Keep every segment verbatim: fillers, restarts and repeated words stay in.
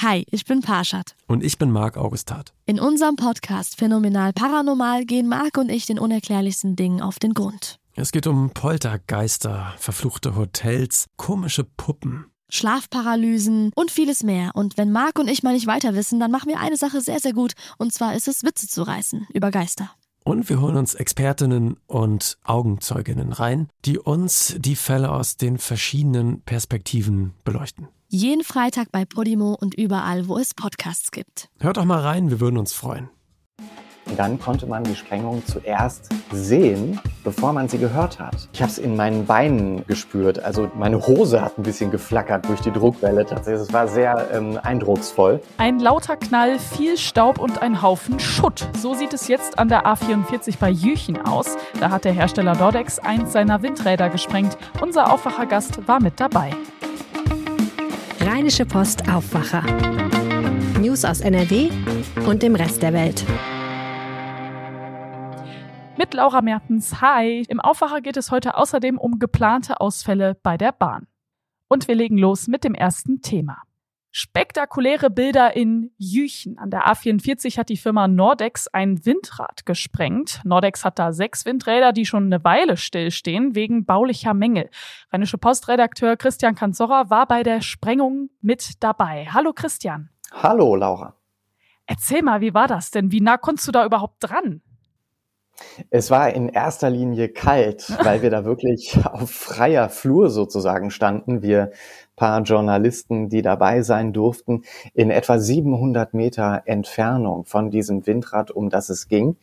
Hi, ich bin Parshad. Und ich bin Marc Augustat. In unserem Podcast Phänomenal Paranormal gehen Marc und ich den unerklärlichsten Dingen auf den Grund. Es geht um Poltergeister, verfluchte Hotels, komische Puppen, Schlafparalysen und vieles mehr. Und wenn Marc und ich mal nicht weiter wissen, dann machen wir eine Sache sehr, sehr gut. Und zwar ist es, Witze zu reißen über Geister. Und wir holen uns Expertinnen und Augenzeuginnen rein, die uns die Fälle aus den verschiedenen Perspektiven beleuchten. Jeden Freitag bei Podimo und überall, wo es Podcasts gibt. Hört doch mal rein, wir würden uns freuen. Dann konnte man die Sprengung zuerst sehen, bevor man sie gehört hat. Ich habe es in meinen Beinen gespürt. Also meine Hose hat ein bisschen geflackert durch die Druckwelle. Tatsächlich, es war sehr ähm, eindrucksvoll. Ein lauter Knall, viel Staub und ein Haufen Schutt. So sieht es jetzt an der A vierundvierzig bei Jüchen aus. Da hat der Hersteller Nordex eins seiner Windräder gesprengt. Unser Aufwachergast war mit dabei. Rheinische Post Aufwacher. News aus N R W und dem Rest der Welt. Mit Laura Mertens, hi! Im Aufwacher geht es heute außerdem um geplante Ausfälle bei der Bahn. Und wir legen los mit dem ersten Thema. Spektakuläre Bilder in Jüchen. An der A vierundvierzig hat die Firma Nordex ein Windrad gesprengt. Nordex hat da sechs Windräder, die schon eine Weile stillstehen, wegen baulicher Mängel. Rheinische Post-Redakteur Christian Kanzorra war bei der Sprengung mit dabei. Hallo Christian. Hallo Laura. Erzähl mal, wie war das denn? Wie nah konntest du da überhaupt dran? Es war in erster Linie kalt, weil wir da wirklich auf freier Flur sozusagen standen. Wir paar Journalisten, die dabei sein durften, in etwa siebenhundert Meter Entfernung von diesem Windrad, um das es ging.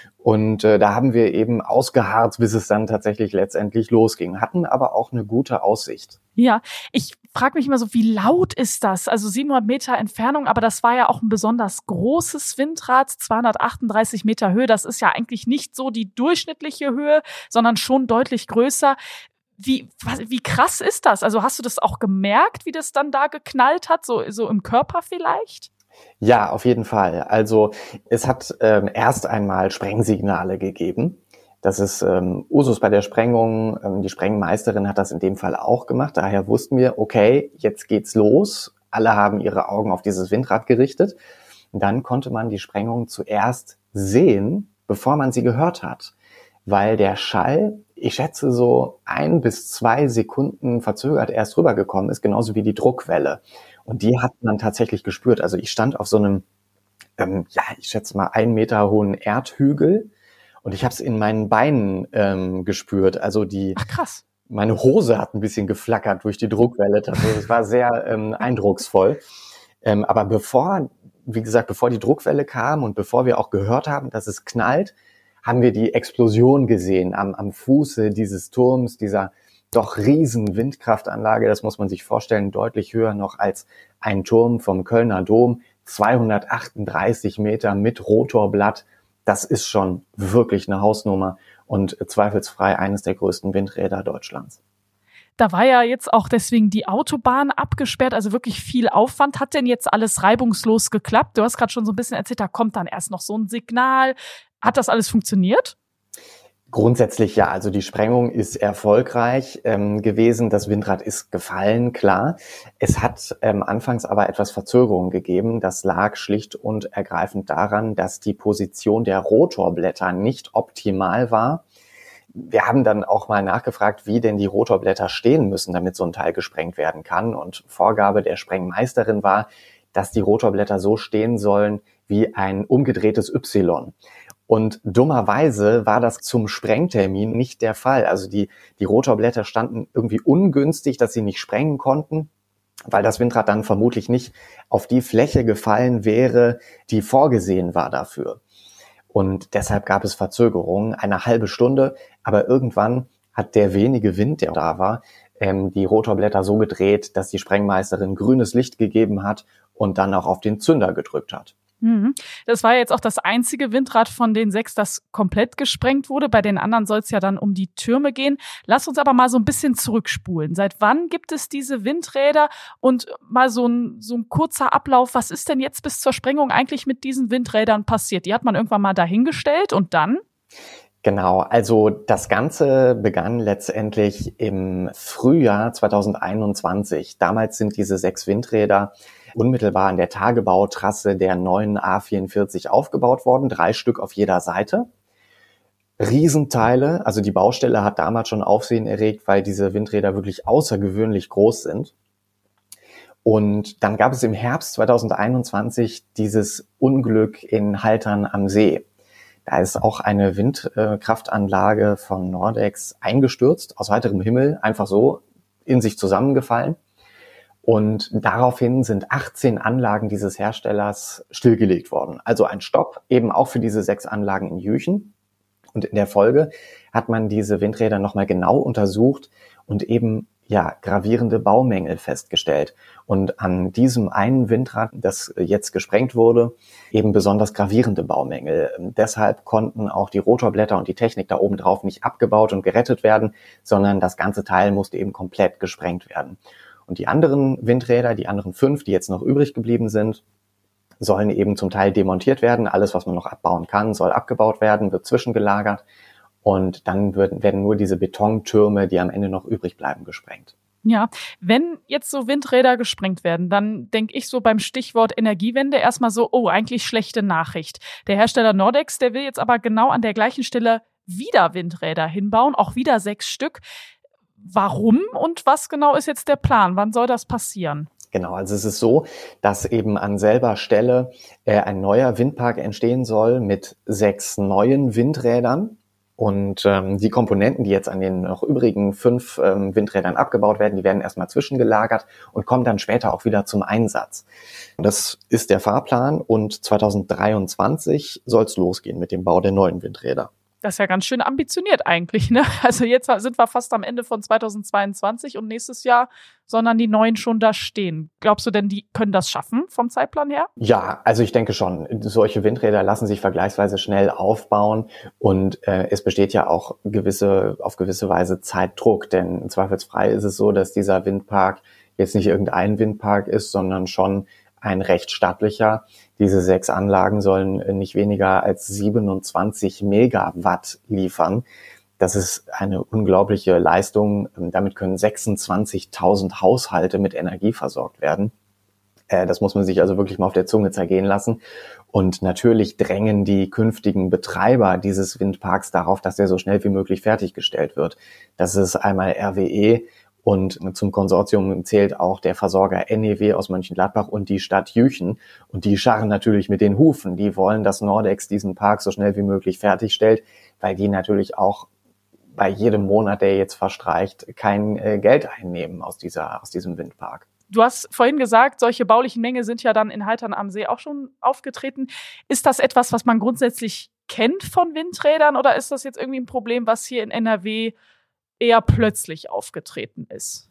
Und äh, da haben wir eben ausgeharrt, bis es dann tatsächlich letztendlich losging, hatten aber auch eine gute Aussicht. Ja, ich frage mich immer so, wie laut ist das? Also siebenhundert Meter Entfernung, aber das war ja auch ein besonders großes Windrad, zweihundertachtunddreißig Meter Höhe. Das ist ja eigentlich nicht so die durchschnittliche Höhe, sondern schon deutlich größer. Wie, was, wie krass ist das? Also hast du das auch gemerkt, wie das dann da geknallt hat, so, so im Körper vielleicht? Ja, auf jeden Fall. Also es hat ähm, erst einmal Sprengsignale gegeben. Das ist ähm, Usus bei der Sprengung. Ähm, die Sprengmeisterin hat das in dem Fall auch gemacht. Daher wussten wir, okay, jetzt geht's los. Alle haben ihre Augen auf dieses Windrad gerichtet. Und dann konnte man die Sprengung zuerst sehen, bevor man sie gehört hat. Weil der Schall, ich schätze so ein bis zwei Sekunden verzögert erst rübergekommen ist, genauso wie die Druckwelle. Und die hat man tatsächlich gespürt. Also ich stand auf so einem, ähm, ja, ich schätze mal einen Meter hohen Erdhügel und ich habe es in meinen Beinen ähm, gespürt. Also die, Ach, krass. Meine Hose hat ein bisschen geflackert durch die Druckwelle. Es war sehr ähm, eindrucksvoll. Ähm, aber bevor, wie gesagt, bevor die Druckwelle kam und bevor wir auch gehört haben, dass es knallt, haben wir die Explosion gesehen am, am Fuße dieses Turms, dieser doch riesen Windkraftanlage. Das muss man sich vorstellen, deutlich höher noch als ein Turm vom Kölner Dom. zweihundertachtunddreißig Meter mit Rotorblatt. Das ist schon wirklich eine Hausnummer und zweifelsfrei eines der größten Windräder Deutschlands. Da war ja jetzt auch deswegen die Autobahn abgesperrt, also wirklich viel Aufwand. Hat denn jetzt alles reibungslos geklappt? Du hast gerade schon so ein bisschen erzählt, da kommt dann erst noch so ein Signal. Hat das alles funktioniert? Grundsätzlich ja, also die Sprengung ist erfolgreich ähm, gewesen. Das Windrad ist gefallen, klar. Es hat ähm, anfangs aber etwas Verzögerung gegeben. Das lag schlicht und ergreifend daran, dass die Position der Rotorblätter nicht optimal war. Wir haben dann auch mal nachgefragt, wie denn die Rotorblätter stehen müssen, damit so ein Teil gesprengt werden kann. Und Vorgabe der Sprengmeisterin war, dass die Rotorblätter so stehen sollen wie ein umgedrehtes Y. Und dummerweise war das zum Sprengtermin nicht der Fall. Also die, die Rotorblätter standen irgendwie ungünstig, dass sie nicht sprengen konnten, weil das Windrad dann vermutlich nicht auf die Fläche gefallen wäre, die vorgesehen war dafür. Und deshalb gab es Verzögerungen, eine halbe Stunde. Aber irgendwann hat der wenige Wind, der da war, ähm, die Rotorblätter so gedreht, dass die Sprengmeisterin grünes Licht gegeben hat und dann auch auf den Zünder gedrückt hat. Das war jetzt auch das einzige Windrad von den sechs, das komplett gesprengt wurde. Bei den anderen soll es ja dann um die Türme gehen. Lass uns aber mal so ein bisschen zurückspulen. Seit wann gibt es diese Windräder? Und mal so ein, so ein kurzer Ablauf. Was ist denn jetzt bis zur Sprengung eigentlich mit diesen Windrädern passiert? Die hat man irgendwann mal dahingestellt und dann? Genau, also das Ganze begann letztendlich im Frühjahr zweitausendeinundzwanzig. Damals sind diese sechs Windräder unmittelbar an der Tagebautrasse der neuen A vierundvierzig aufgebaut worden, drei Stück auf jeder Seite. Riesenteile, also die Baustelle hat damals schon Aufsehen erregt, weil diese Windräder wirklich außergewöhnlich groß sind. Und dann gab es im Herbst zweitausendeinundzwanzig dieses Unglück in Haltern am See. Da ist auch eine Windkraftanlage von Nordex eingestürzt, aus heiterem Himmel, einfach so in sich zusammengefallen. Und daraufhin sind achtzehn Anlagen dieses Herstellers stillgelegt worden. Also ein Stopp, eben auch für diese sechs Anlagen in Jüchen. Und in der Folge hat man diese Windräder nochmal genau untersucht und eben ja gravierende Baumängel festgestellt. Und an diesem einen Windrad, das jetzt gesprengt wurde, eben besonders gravierende Baumängel. Deshalb konnten auch die Rotorblätter und die Technik da oben drauf nicht abgebaut und gerettet werden, sondern das ganze Teil musste eben komplett gesprengt werden. Und die anderen Windräder, die anderen fünf, die jetzt noch übrig geblieben sind, sollen eben zum Teil demontiert werden. Alles, was man noch abbauen kann, soll abgebaut werden, wird zwischengelagert. Und dann werden, werden nur diese Betontürme, die am Ende noch übrig bleiben, gesprengt. Ja, wenn jetzt so Windräder gesprengt werden, dann denke ich so beim Stichwort Energiewende erstmal so, oh, eigentlich schlechte Nachricht. Der Hersteller Nordex, der will jetzt aber genau an der gleichen Stelle wieder Windräder hinbauen, auch wieder sechs Stück. Warum und was genau ist jetzt der Plan? Wann soll das passieren? Genau, also es ist so, dass eben an selber Stelle äh, ein neuer Windpark entstehen soll mit sechs neuen Windrädern. Und ähm, die Komponenten, die jetzt an den noch übrigen fünf ähm, Windrädern abgebaut werden, die werden erstmal zwischengelagert und kommen dann später auch wieder zum Einsatz. Das ist der Fahrplan und zweitausenddreiundzwanzig soll es losgehen mit dem Bau der neuen Windräder. Das ist ja ganz schön ambitioniert eigentlich, ne? Also jetzt sind wir fast am Ende von zweitausendzweiundzwanzig und nächstes Jahr sollen dann die neuen schon da stehen. Glaubst du denn, die können das schaffen vom Zeitplan her? Ja, also ich denke schon. Solche Windräder lassen sich vergleichsweise schnell aufbauen und äh, es besteht ja auch gewisse auf gewisse Weise Zeitdruck, denn zweifelsfrei ist es so, dass dieser Windpark jetzt nicht irgendein Windpark ist, sondern schon ein recht stattlicher. Diese sechs Anlagen sollen nicht weniger als siebenundzwanzig Megawatt liefern. Das ist eine unglaubliche Leistung. Damit können sechsundzwanzigtausend Haushalte mit Energie versorgt werden. Das muss man sich also wirklich mal auf der Zunge zergehen lassen. Und natürlich drängen die künftigen Betreiber dieses Windparks darauf, dass der so schnell wie möglich fertiggestellt wird. Das ist einmal R W E, und zum Konsortium zählt auch der Versorger N E W aus Mönchengladbach und die Stadt Jüchen. Und die scharren natürlich mit den Hufen. Die wollen, dass Nordex diesen Park so schnell wie möglich fertigstellt, weil die natürlich auch bei jedem Monat, der jetzt verstreicht, kein äh, Geld einnehmen aus dieser, aus diesem Windpark. Du hast vorhin gesagt, solche baulichen Mängel sind ja dann in Haltern am See auch schon aufgetreten. Ist das etwas, was man grundsätzlich kennt von Windrädern, oder ist das jetzt irgendwie ein Problem, was hier in N R W eher plötzlich aufgetreten ist?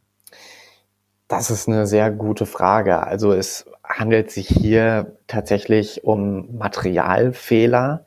Das ist eine sehr gute Frage. Also es handelt sich hier tatsächlich um Materialfehler,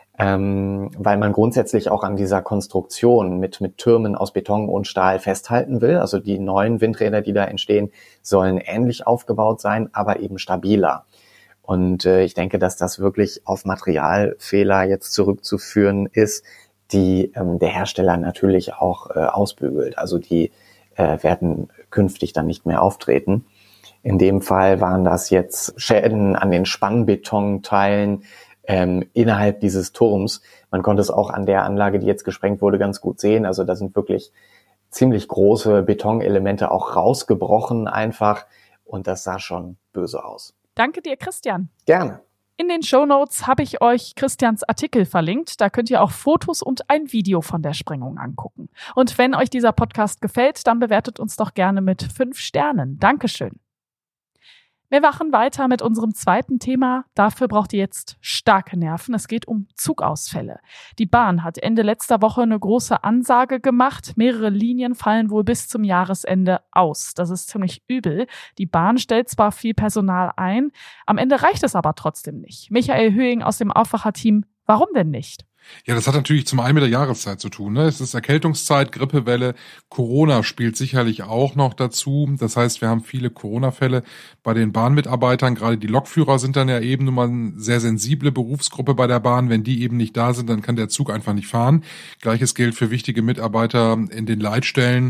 ähm, weil man grundsätzlich auch an dieser Konstruktion mit mit Türmen aus Beton und Stahl festhalten will. Also die neuen Windräder, die da entstehen, sollen ähnlich aufgebaut sein, aber eben stabiler. Und äh, ich denke, dass das wirklich auf Materialfehler jetzt zurückzuführen ist, die ähm, der Hersteller natürlich auch äh, ausbügelt. Also die äh, werden künftig dann nicht mehr auftreten. In dem Fall waren das jetzt Schäden an den Spannbetonteilen ähm, innerhalb dieses Turms. Man konnte es auch an der Anlage, die jetzt gesprengt wurde, ganz gut sehen. Also da sind wirklich ziemlich große Betonelemente auch rausgebrochen einfach. Und das sah schon böse aus. Danke dir, Christian. Gerne. In den Shownotes habe ich euch Christians Artikel verlinkt. Da könnt ihr auch Fotos und ein Video von der Sprengung angucken. Und wenn euch dieser Podcast gefällt, dann bewertet uns doch gerne mit fünf Sternen. Dankeschön. Wir machen weiter mit unserem zweiten Thema. Dafür braucht ihr jetzt starke Nerven. Es geht um Zugausfälle. Die Bahn hat Ende letzter Woche eine große Ansage gemacht. Mehrere Linien fallen wohl bis zum Jahresende aus. Das ist ziemlich übel. Die Bahn stellt zwar viel Personal ein, am Ende reicht es aber trotzdem nicht. Michael Höhing aus dem Aufwacher-Team, warum denn nicht? Ja, das hat natürlich zum einen mit der Jahreszeit zu tun, ne? Es ist Erkältungszeit, Grippewelle, Corona spielt sicherlich auch noch dazu. Das heißt, wir haben viele Corona-Fälle bei den Bahnmitarbeitern. Gerade die Lokführer sind dann ja eben nun mal eine sehr sensible Berufsgruppe bei der Bahn. Wenn die eben nicht da sind, dann kann der Zug einfach nicht fahren. Gleiches gilt für wichtige Mitarbeiter in den Leitstellen.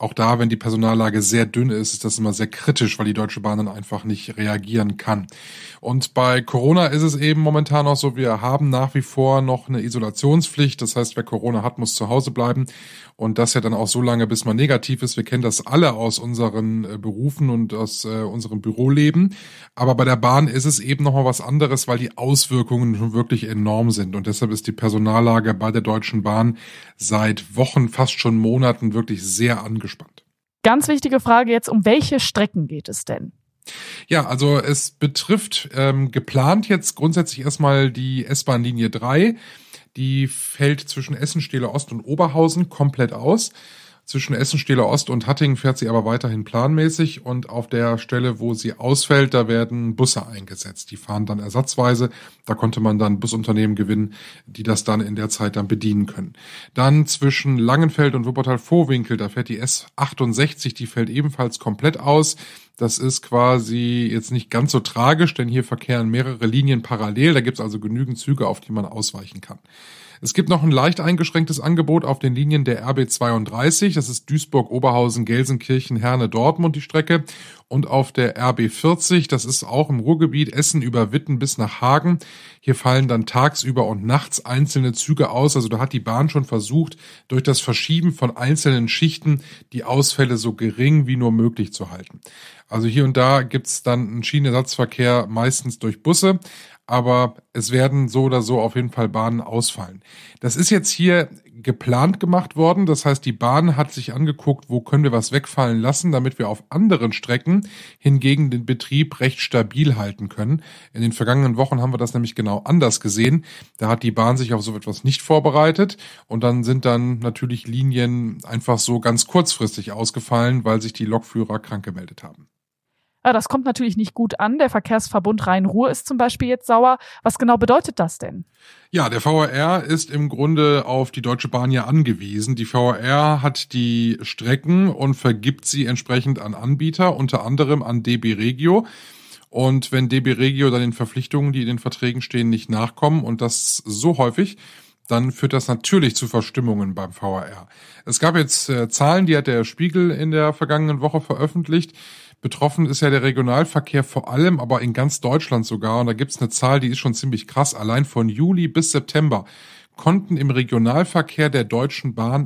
auch da, wenn die Personallage sehr dünn ist, ist das immer sehr kritisch, weil die Deutsche Bahn dann einfach nicht reagieren kann. Und bei Corona ist es eben momentan auch so, wir haben nach wie vor noch eine Isolationspflicht. Das heißt, wer Corona hat, muss zu Hause bleiben. Und das ja dann auch so lange, bis man negativ ist. Wir kennen das alle aus unseren äh, Berufen und aus äh, unserem Büroleben. Aber bei der Bahn ist es eben nochmal was anderes, weil die Auswirkungen schon wirklich enorm sind. Und deshalb ist die Personallage bei der Deutschen Bahn seit Wochen, fast schon Monaten wirklich sehr angespannt. Ganz wichtige Frage jetzt, um welche Strecken geht es denn? Ja, also es betrifft ähm, geplant jetzt grundsätzlich erstmal die S-Bahn-Linie drei. Die fällt zwischen Essen-Stehler Ost und Oberhausen komplett aus. Zwischen Essen-Stehler Ost und Hattingen fährt sie aber weiterhin planmäßig. Und auf der Stelle, wo sie ausfällt, da werden Busse eingesetzt. Die fahren dann ersatzweise. Da konnte man dann Busunternehmen gewinnen, die das dann in der Zeit dann bedienen können. Dann zwischen Langenfeld und Wuppertal-Vohwinkel, da fährt die S achtundsechzig, die fällt ebenfalls komplett aus. Das ist quasi jetzt nicht ganz so tragisch, denn hier verkehren mehrere Linien parallel. Da gibt es also genügend Züge, auf die man ausweichen kann. Es gibt noch ein leicht eingeschränktes Angebot auf den Linien der R B zweiunddreißig. Das ist Duisburg, Oberhausen, Gelsenkirchen, Herne, Dortmund die Strecke. Und auf der R B vierzig, das ist auch im Ruhrgebiet, Essen über Witten bis nach Hagen. Hier fallen dann tagsüber und nachts einzelne Züge aus. Also da hat die Bahn schon versucht, durch das Verschieben von einzelnen Schichten die Ausfälle so gering wie nur möglich zu halten. Also hier und da gibt's dann einen Schienenersatzverkehr, meistens durch Busse. Aber es werden so oder so auf jeden Fall Bahnen ausfallen. Das ist jetzt hier geplant gemacht worden. Das heißt, die Bahn hat sich angeguckt, wo können wir was wegfallen lassen, damit wir auf anderen Strecken hingegen den Betrieb recht stabil halten können. In den vergangenen Wochen haben wir das nämlich genau anders gesehen. Da hat die Bahn sich auf so etwas nicht vorbereitet und dann sind dann natürlich Linien einfach so ganz kurzfristig ausgefallen, weil sich die Lokführer krank gemeldet haben. Ja, das kommt natürlich nicht gut an. Der Verkehrsverbund Rhein-Ruhr ist zum Beispiel jetzt sauer. Was genau bedeutet das denn? Ja, der V R R ist im Grunde auf die Deutsche Bahn ja angewiesen. Die V R R hat die Strecken und vergibt sie entsprechend an Anbieter, unter anderem an D B Regio. Und wenn D B Regio dann den Verpflichtungen, die in den Verträgen stehen, nicht nachkommen und das so häufig, dann führt das natürlich zu Verstimmungen beim V R R. Es gab jetzt äh, Zahlen, die hat der Spiegel in der vergangenen Woche veröffentlicht. Betroffen ist ja der Regionalverkehr vor allem, aber in ganz Deutschland sogar. Und da gibt's eine Zahl, die ist schon ziemlich krass. Allein von Juli bis September konnten im Regionalverkehr der Deutschen Bahn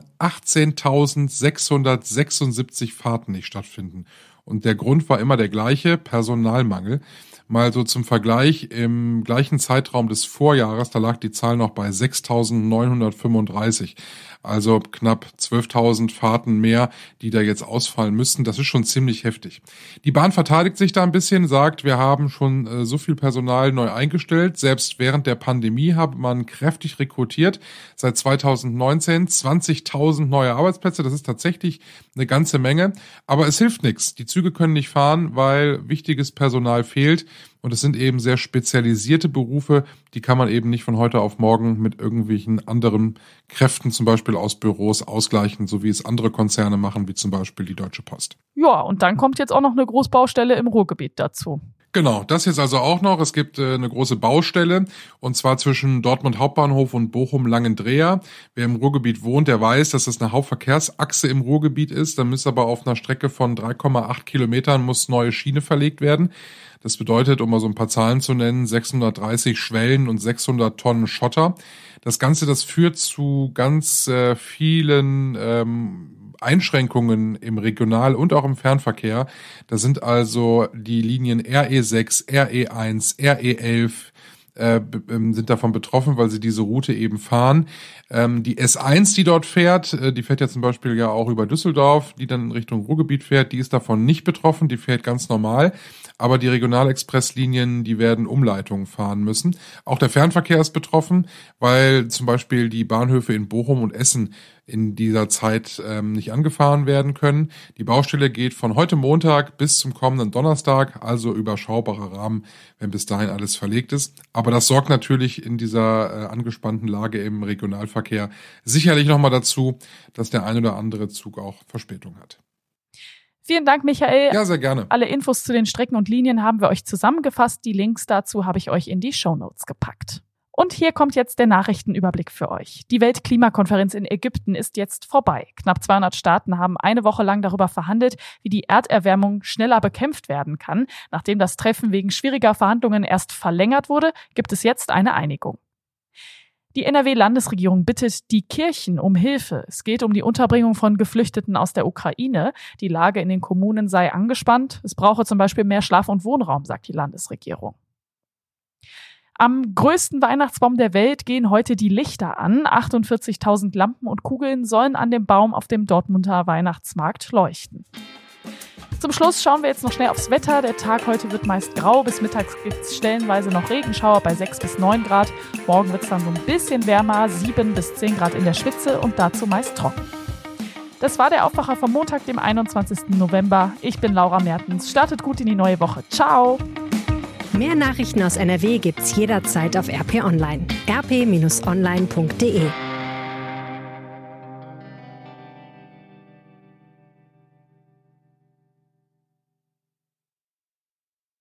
achtzehntausendsechshundertsechsundsiebzig Fahrten nicht stattfinden. Und der Grund war immer der gleiche, Personalmangel. Mal so zum Vergleich, im gleichen Zeitraum des Vorjahres, da lag die Zahl noch bei sechstausendneunhundertfünfunddreißig. Also knapp zwölftausend Fahrten mehr, die da jetzt ausfallen müssten. Das ist schon ziemlich heftig. Die Bahn verteidigt sich da ein bisschen, sagt, wir haben schon äh, so viel Personal neu eingestellt. Selbst während der Pandemie hat man kräftig rekrutiert. Seit zweitausendneunzehn zwanzigtausend neue Arbeitsplätze. Das ist tatsächlich eine ganze Menge. Aber es hilft nichts. Die Züge können nicht fahren, weil wichtiges Personal fehlt. Und es sind eben sehr spezialisierte Berufe, die kann man eben nicht von heute auf morgen mit irgendwelchen anderen Kräften, zum Beispiel aus Büros, ausgleichen, so wie es andere Konzerne machen, wie zum Beispiel die Deutsche Post. Ja, und dann kommt jetzt auch noch eine Großbaustelle im Ruhrgebiet dazu. Genau, das jetzt also auch noch. Es gibt äh, eine große Baustelle und zwar zwischen Dortmund Hauptbahnhof und Bochum-Langendreher. Wer im Ruhrgebiet wohnt, der weiß, dass das eine Hauptverkehrsachse im Ruhrgebiet ist. Da muss aber auf einer Strecke von drei Komma acht Kilometern muss neue Schiene verlegt werden. Das bedeutet, um mal so ein paar Zahlen zu nennen, sechshundertdreißig Schwellen und sechshundert Tonnen Schotter. Das Ganze, das führt zu ganz äh, vielen ähm, Einschränkungen im Regional- und auch im Fernverkehr. Da sind also die Linien R E sechs, R E eins, R E elf äh, sind davon betroffen, weil sie diese Route eben fahren. Ähm, die S eins, die dort fährt, äh, die fährt ja zum Beispiel ja auch über Düsseldorf, die dann in Richtung Ruhrgebiet fährt, die ist davon nicht betroffen, die fährt ganz normal. Aber die Regionalexpresslinien, die werden Umleitungen fahren müssen. Auch der Fernverkehr ist betroffen, weil zum Beispiel die Bahnhöfe in Bochum und Essen in dieser Zeit ähm, nicht angefahren werden können. Die Baustelle geht von heute Montag bis zum kommenden Donnerstag, also überschaubarer Rahmen, wenn bis dahin alles verlegt ist. Aber das sorgt natürlich in dieser äh, angespannten Lage im Regionalverkehr sicherlich nochmal dazu, dass der ein oder andere Zug auch Verspätung hat. Vielen Dank, Michael. Ja, sehr gerne. Alle Infos zu den Strecken und Linien haben wir euch zusammengefasst. Die Links dazu habe ich euch in die Shownotes gepackt. Und hier kommt jetzt der Nachrichtenüberblick für euch. Die Weltklimakonferenz in Ägypten ist jetzt vorbei. Knapp zweihundert Staaten haben eine Woche lang darüber verhandelt, wie die Erderwärmung schneller bekämpft werden kann. Nachdem das Treffen wegen schwieriger Verhandlungen erst verlängert wurde, gibt es jetzt eine Einigung. Die N R W-Landesregierung bittet die Kirchen um Hilfe. Es geht um die Unterbringung von Geflüchteten aus der Ukraine. Die Lage in den Kommunen sei angespannt. Es brauche zum Beispiel mehr Schlaf- und Wohnraum, sagt die Landesregierung. Am größten Weihnachtsbaum der Welt gehen heute die Lichter an. achtundvierzigtausend Lampen und Kugeln sollen an dem Baum auf dem Dortmunder Weihnachtsmarkt leuchten. Zum Schluss schauen wir jetzt noch schnell aufs Wetter. Der Tag heute wird meist grau. Bis mittags gibt es stellenweise noch Regenschauer bei sechs bis neun Grad. Morgen wird es dann so ein bisschen wärmer, sieben bis zehn Grad in der Spitze und dazu meist trocken. Das war der Aufwacher vom Montag, dem einundzwanzigsten November. Ich bin Laura Mertens. Startet gut in die neue Woche. Ciao! Mehr Nachrichten aus N R W gibt's jederzeit auf R P Online. r p Bindestrich online punkt de